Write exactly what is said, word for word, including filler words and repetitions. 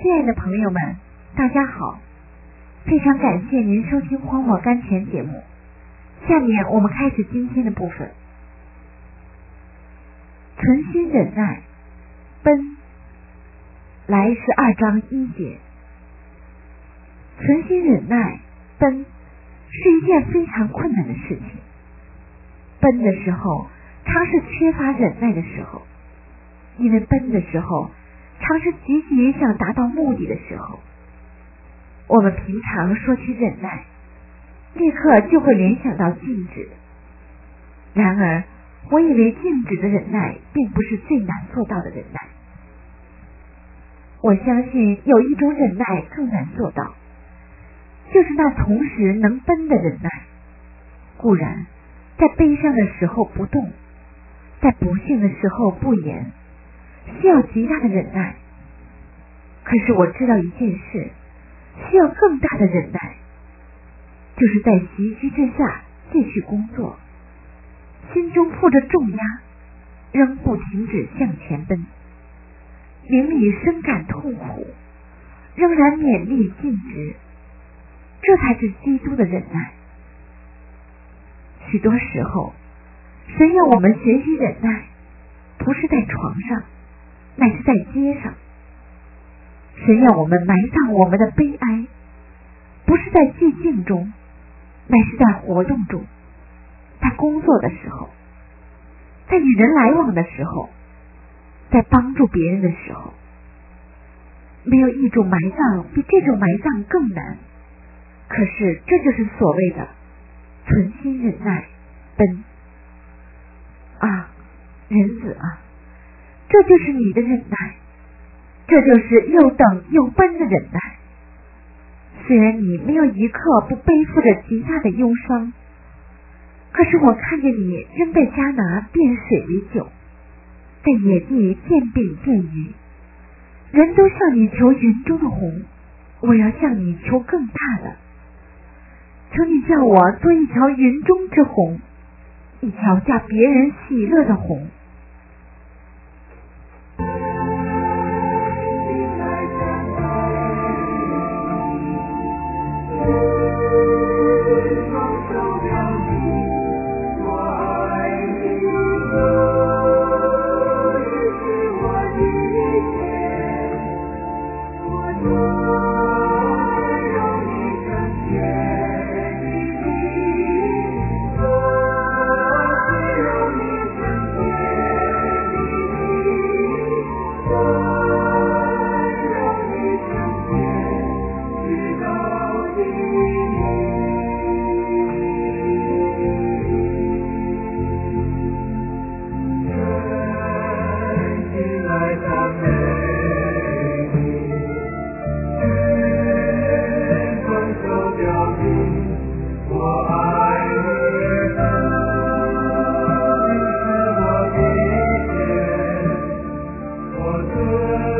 亲爱的朋友们，大家好，非常感谢您收听荒漠甘泉节目。下面我们开始今天的部分。存心忍耐，奔，来十二章一节。存心忍耐，奔，是一件非常困难的事情。奔的时候，常是缺乏忍耐的时候，因为奔的时候，常是急急想达到目的的时候。我们平常说起忍耐，立刻就会联想到静止。然而，我以为静止的忍耐并不是最难做到的忍耐。我相信有一种忍耐更难做到，就是那同时能奔的忍耐。固然，在悲伤的时候不动，在不幸的时候不言，需要极大的忍耐。可是我知道一件事，需要更大的忍耐，就是在袭击之下继续工作，心中负着重压，仍不停止向前奔，灵里深感痛苦，仍然勉力尽职，这才是基督的忍耐。许多时候，神要我们学习忍耐，不是在床上，乃是在街上。神要我们埋葬我们的悲哀，不是在寂静中，乃是在活动中，在工作的时候，在与人来往的时候，在帮助别人的时候。没有一种埋葬比这种埋葬更难，可是这就是所谓的存心忍耐，奔。啊，人子啊，这就是你的忍耐，这就是又等又奔的忍耐。虽然你没有一刻不背负着极大的忧伤，可是我看见你仍在迦拿变水为酒，在野地变饼变鱼。人都向你求云中的虹，我要向你求更大的。求你叫我做一条云中之虹，一条叫别人喜乐的虹。 我